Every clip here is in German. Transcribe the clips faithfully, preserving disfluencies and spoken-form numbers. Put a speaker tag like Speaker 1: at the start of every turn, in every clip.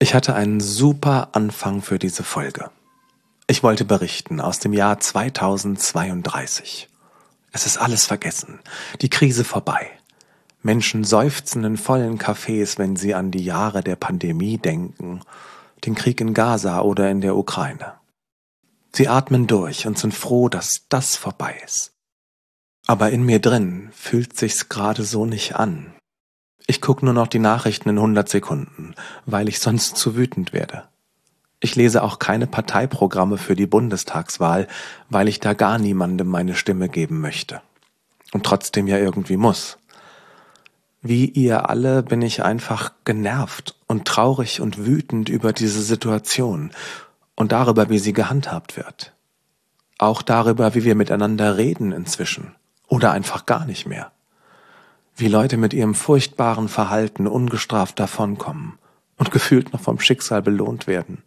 Speaker 1: Ich hatte einen super Anfang für diese Folge. Ich wollte berichten aus dem Jahr zweitausendzweiunddreißig. Es ist alles vergessen, die Krise vorbei. Menschen seufzen in vollen Cafés, wenn sie an die Jahre der Pandemie denken, den Krieg in Gaza oder in der Ukraine. Sie atmen durch und sind froh, dass das vorbei ist. Aber in mir drin fühlt sich's gerade so nicht an. Ich gucke nur noch die Nachrichten in hundert Sekunden, weil ich sonst zu wütend werde. Ich lese auch keine Parteiprogramme für die Bundestagswahl, weil ich da gar niemandem meine Stimme geben möchte. Und trotzdem ja irgendwie muss. Wie ihr alle bin ich einfach genervt und traurig und wütend über diese Situation und darüber, wie sie gehandhabt wird. Auch darüber, wie wir miteinander reden inzwischen oder einfach gar nicht mehr. Wie Leute mit ihrem furchtbaren Verhalten ungestraft davonkommen und gefühlt noch vom Schicksal belohnt werden.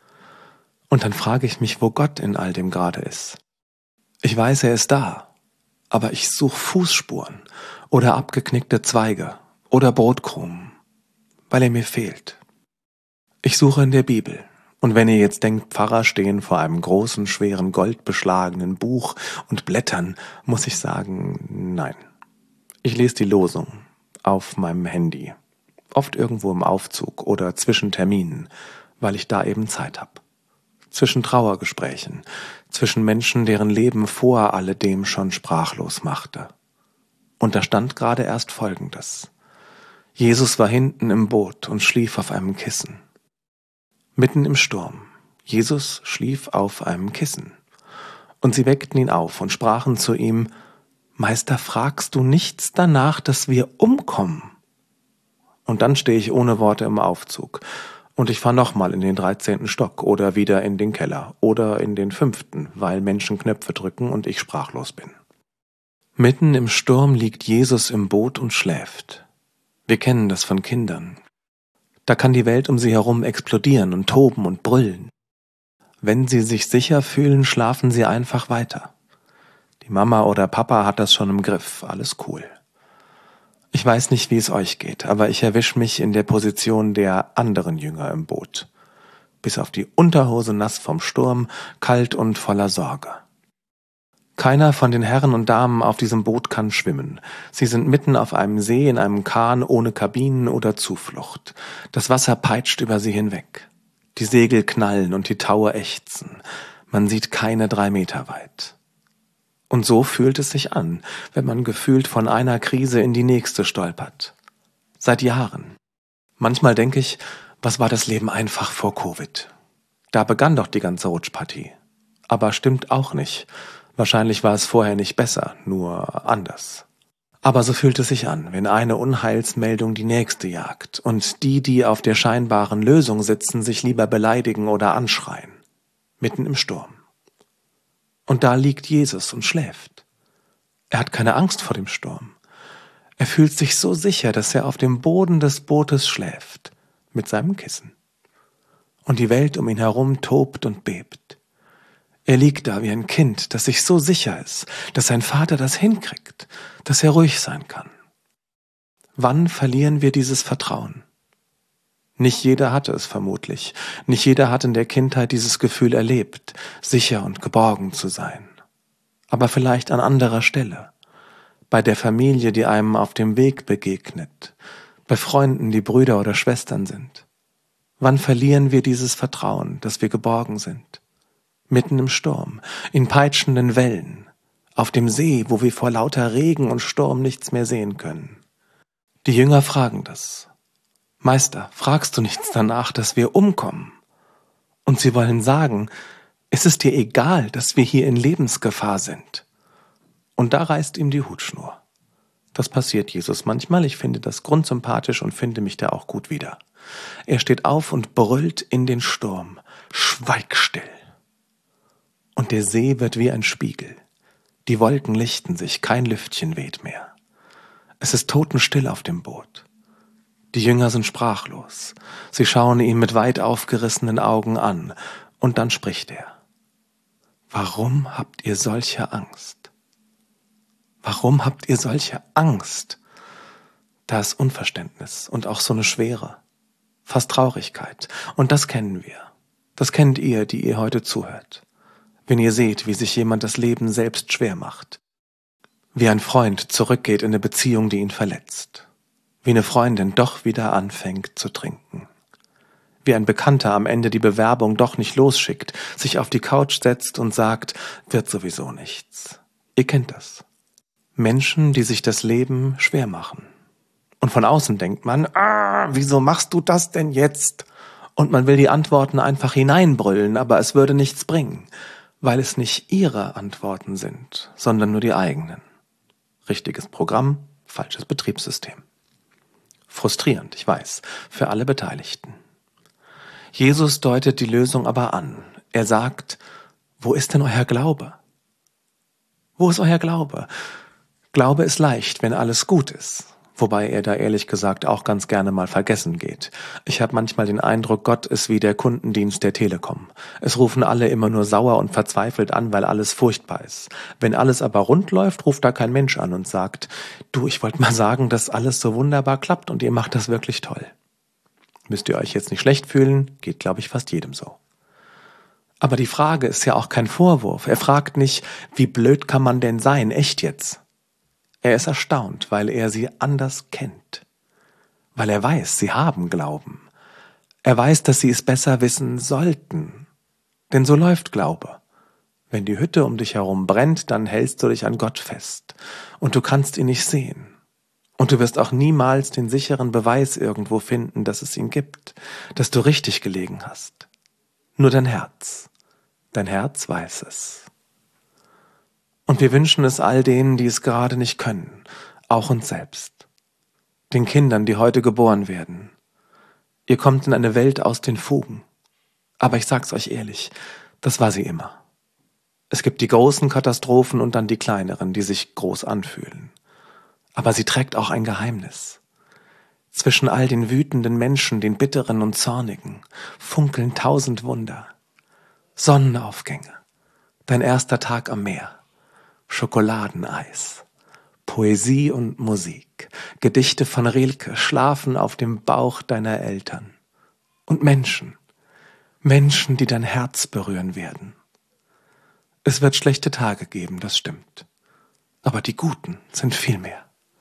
Speaker 1: Und dann frage ich mich, wo Gott in all dem gerade ist. Ich weiß, er ist da, aber ich suche Fußspuren oder abgeknickte Zweige oder Brotkrumen, weil er mir fehlt. Ich suche in der Bibel. Und wenn ihr jetzt denkt, Pfarrer stehen vor einem großen, schweren, goldbeschlagenen Buch und blättern, muss ich sagen, nein. Ich lese die Losung auf meinem Handy, oft irgendwo im Aufzug oder zwischen Terminen, weil ich da eben Zeit habe. Zwischen Trauergesprächen, zwischen Menschen, deren Leben vor alledem schon sprachlos machte. Und da stand gerade erst Folgendes. Jesus war hinten im Boot und schlief auf einem Kissen. Mitten im Sturm. Jesus schlief auf einem Kissen. Und sie weckten ihn auf und sprachen zu ihm, Meister, fragst du nichts danach, dass wir umkommen? Und dann stehe ich ohne Worte im Aufzug. Und ich fahre nochmal in den dreizehnten Stock oder wieder in den Keller oder in den fünften, weil Menschen Knöpfe drücken und ich sprachlos bin. Mitten im Sturm liegt Jesus im Boot und schläft. Wir kennen das von Kindern. Da kann die Welt um sie herum explodieren und toben und brüllen. Wenn sie sich sicher fühlen, schlafen sie einfach weiter. Die Mama oder Papa hat das schon im Griff, alles cool. Ich weiß nicht, wie es euch geht, aber ich erwische mich in der Position der anderen Jünger im Boot. Bis auf die Unterhose nass vom Sturm, kalt und voller Sorge. Keiner von den Herren und Damen auf diesem Boot kann schwimmen. Sie sind mitten auf einem See in einem Kahn ohne Kabinen oder Zuflucht. Das Wasser peitscht über sie hinweg. Die Segel knallen und die Taue ächzen. Man sieht keine drei Meter weit. Und so fühlt es sich an, wenn man gefühlt von einer Krise in die nächste stolpert. Seit Jahren. Manchmal denke ich, was war das Leben einfach vor Covid? Da begann doch die ganze Rutschpartie. Aber stimmt auch nicht. Wahrscheinlich war es vorher nicht besser, nur anders. Aber so fühlt es sich an, wenn eine Unheilsmeldung die nächste jagt und die, die auf der scheinbaren Lösung sitzen, sich lieber beleidigen oder anschreien. Mitten im Sturm. Und da liegt Jesus und schläft. Er hat keine Angst vor dem Sturm. Er fühlt sich so sicher, dass er auf dem Boden des Bootes schläft, mit seinem Kissen. Und die Welt um ihn herum tobt und bebt. Er liegt da wie ein Kind, das sich so sicher ist, dass sein Vater das hinkriegt, dass er ruhig sein kann. Wann verlieren wir dieses Vertrauen? Nicht jeder hatte es vermutlich. Nicht jeder hat in der Kindheit dieses Gefühl erlebt, sicher und geborgen zu sein. Aber vielleicht an anderer Stelle. Bei der Familie, die einem auf dem Weg begegnet. Bei Freunden, die Brüder oder Schwestern sind. Wann verlieren wir dieses Vertrauen, dass wir geborgen sind? Mitten im Sturm, in peitschenden Wellen, auf dem See, wo wir vor lauter Regen und Sturm nichts mehr sehen können. Die Jünger fragen das. Meister, fragst du nichts danach, dass wir umkommen? Und sie wollen sagen, ist es dir egal, dass wir hier in Lebensgefahr sind? Und da reißt ihm die Hutschnur. Das passiert Jesus manchmal, ich finde das grundsympathisch und finde mich da auch gut wieder. Er steht auf und brüllt in den Sturm, schweig still. Und der See wird wie ein Spiegel. Die Wolken lichten sich, kein Lüftchen weht mehr. Es ist totenstill auf dem Boot. Die Jünger sind sprachlos. Sie schauen ihn mit weit aufgerissenen Augen an. Und dann spricht er. Warum habt ihr solche Angst? Warum habt ihr solche Angst? Da ist Unverständnis und auch so eine Schwere. fast Traurigkeit. Und das kennen wir. Das kennt ihr, die ihr heute zuhört. Wenn ihr seht, wie sich jemand das Leben selbst schwer macht. Wie ein Freund zurückgeht in eine Beziehung, die ihn verletzt. Wie eine Freundin doch wieder anfängt zu trinken. Wie ein Bekannter am Ende die Bewerbung doch nicht losschickt, sich auf die Couch setzt und sagt, wird sowieso nichts. Ihr kennt das. Menschen, die sich das Leben schwer machen. Und von außen denkt man, ah, wieso machst du das denn jetzt? Und man will die Antworten einfach hineinbrüllen, aber es würde nichts bringen, weil es nicht ihre Antworten sind, sondern nur die eigenen. Richtiges Programm, falsches Betriebssystem. Frustrierend, ich weiß, für alle Beteiligten. Jesus deutet die Lösung aber an. Er sagt, wo ist denn euer Glaube? Wo ist euer Glaube? Glaube ist leicht, wenn alles gut ist. Wobei er da ehrlich gesagt auch ganz gerne mal vergessen geht. Ich habe manchmal den Eindruck, Gott ist wie der Kundendienst der Telekom. Es rufen alle immer nur sauer und verzweifelt an, weil alles furchtbar ist. Wenn alles aber rund läuft, ruft da kein Mensch an und sagt, du, ich wollte mal sagen, dass alles so wunderbar klappt und ihr macht das wirklich toll. Müsst ihr euch jetzt nicht schlecht fühlen, geht, glaube ich, fast jedem so. Aber die Frage ist ja auch kein Vorwurf. Er fragt nicht, wie blöd kann man denn sein, echt jetzt? Er ist erstaunt, weil er sie anders kennt. Weil er weiß, sie haben Glauben. Er weiß, dass sie es besser wissen sollten. Denn so läuft Glaube. Wenn die Hütte um dich herum brennt, dann hältst du dich an Gott fest. Und du kannst ihn nicht sehen. Und du wirst auch niemals den sicheren Beweis irgendwo finden, dass es ihn gibt, dass du richtig gelegen hast. Nur dein Herz. Dein Herz weiß es. Und wir wünschen es all denen, die es gerade nicht können, auch uns selbst. Den Kindern, die heute geboren werden. Ihr kommt in eine Welt aus den Fugen. Aber ich sag's euch ehrlich, das war sie immer. Es gibt die großen Katastrophen und dann die kleineren, die sich groß anfühlen. Aber sie trägt auch ein Geheimnis. Zwischen all den wütenden Menschen, den bitteren und zornigen, funkeln tausend Wunder. Sonnenaufgänge, dein erster Tag am Meer. Schokoladeneis, Poesie und Musik, Gedichte von Rilke schlafen auf dem Bauch deiner Eltern. Und Menschen, Menschen, die dein Herz berühren werden. Es wird schlechte Tage geben, das stimmt. Aber die guten sind viel mehr.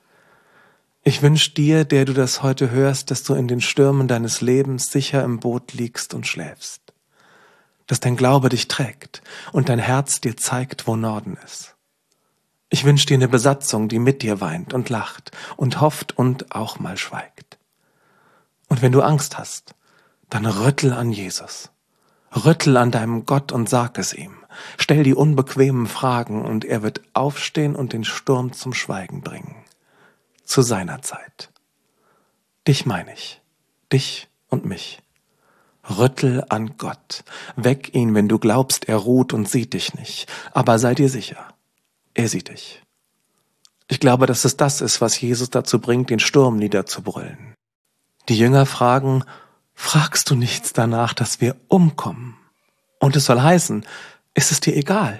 Speaker 1: Ich wünsche dir, der du das heute hörst, dass du in den Stürmen deines Lebens sicher im Boot liegst und schläfst. Dass dein Glaube dich trägt und dein Herz dir zeigt, wo Norden ist. Ich wünsche dir eine Besatzung, die mit dir weint und lacht und hofft und auch mal schweigt. Und wenn du Angst hast, dann rüttel an Jesus. Rüttel an deinem Gott und sag es ihm. Stell die unbequemen Fragen und er wird aufstehen und den Sturm zum Schweigen bringen. Zu seiner Zeit. Dich meine ich. Dich und mich. Rüttel an Gott. Weck ihn, wenn du glaubst, er ruht und sieht dich nicht. Aber sei dir sicher. Er sieht dich. Ich glaube, dass es das ist, was Jesus dazu bringt, den Sturm niederzubrüllen. Die Jünger fragen, fragst du nichts danach, dass wir umkommen? Und es soll heißen, ist es dir egal?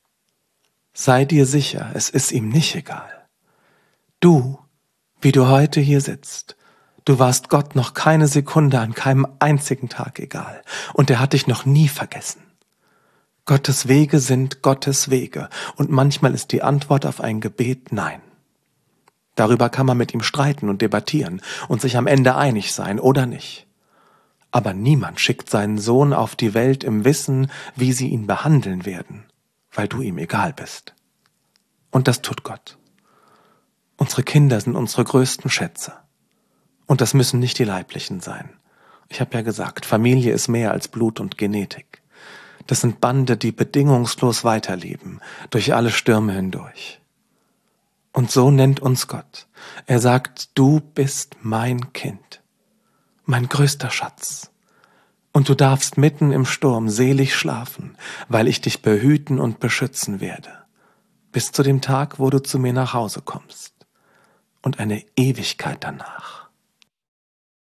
Speaker 1: Sei dir sicher, es ist ihm nicht egal. Du, wie du heute hier sitzt, du warst Gott noch keine Sekunde an keinem einzigen Tag egal. Und er hat dich noch nie vergessen. Gottes Wege sind Gottes Wege und manchmal ist die Antwort auf ein Gebet Nein. Darüber kann man mit ihm streiten und debattieren und sich am Ende einig sein oder nicht. Aber niemand schickt seinen Sohn auf die Welt im Wissen, wie sie ihn behandeln werden, weil du ihm egal bist. Und das tut Gott. Unsere Kinder sind unsere größten Schätze. Und das müssen nicht die leiblichen sein. Ich habe ja gesagt, Familie ist mehr als Blut und Genetik. Das sind Bande, die bedingungslos weiterleben, durch alle Stürme hindurch. Und so nennt uns Gott. Er sagt, du bist mein Kind, mein größter Schatz. Und du darfst mitten im Sturm selig schlafen, weil ich dich behüten und beschützen werde, bis zu dem Tag, wo du zu mir nach Hause kommst und eine Ewigkeit danach.